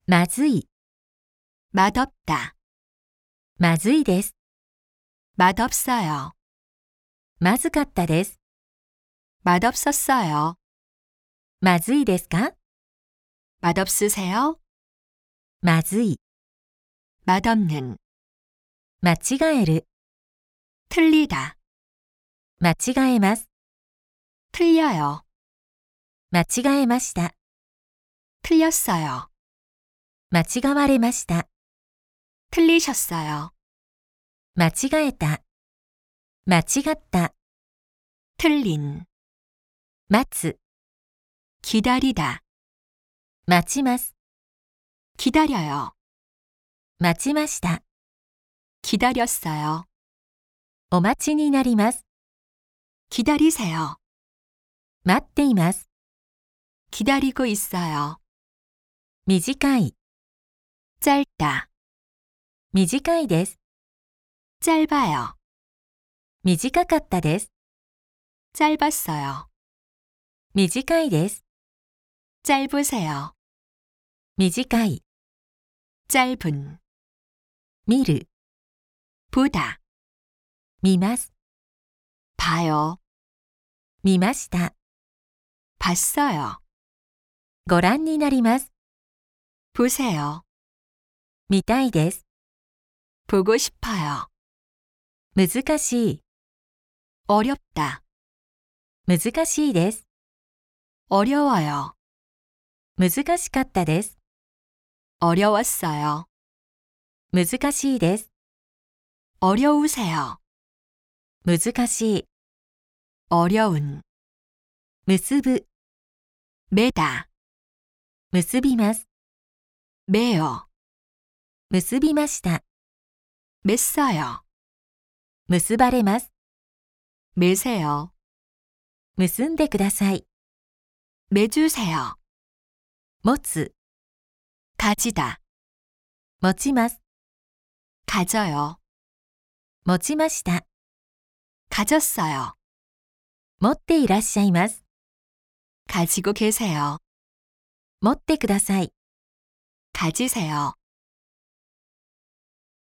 まずい、 맛없다. まずいです。 맛없어요. まずかったです。 맛없었어요. まずいですか？ 맛없으세요? まずい、 맛없는. 間違える、 틀리다. 間違えます。 틀려요. 間違えました。 틀렸어요. 間違われました。 틀리셨어요. 間違えた。間違った。 틀린. 待つ、 기다리다. 待ちます。 기다려요. 待ちました。 기다렸어요. お待ちになります。 기다리세요. 待っています。 기다리고 있어요. 短い、 짧다. 短いです。 짧아요. 短かったです。 짧았어요. 短いです。 짧으세요. 短い、 짧은. 見る、 보다. 見ます。 봐요. 見ました。 봤어요. ご覧になります。 보세요. 見たいです。 보고 싶어요. 難しい、 어렵다. 難しいです。 어려워요. 難しかったです。 어려웠어요. 難しいです。 어려우세요. 難しい、 어려운. 結ぶ、 매다. 結びます。 매어. 結びました。 맸어요. 結ばれます。 매세요. 結んでください。 매주세요. 持つ、 가지다. 持ちます。 가져요. 持ちました。 가졌어요. 持っていらっしゃいます。 가지고 계세요. 持ってください。 가지세요.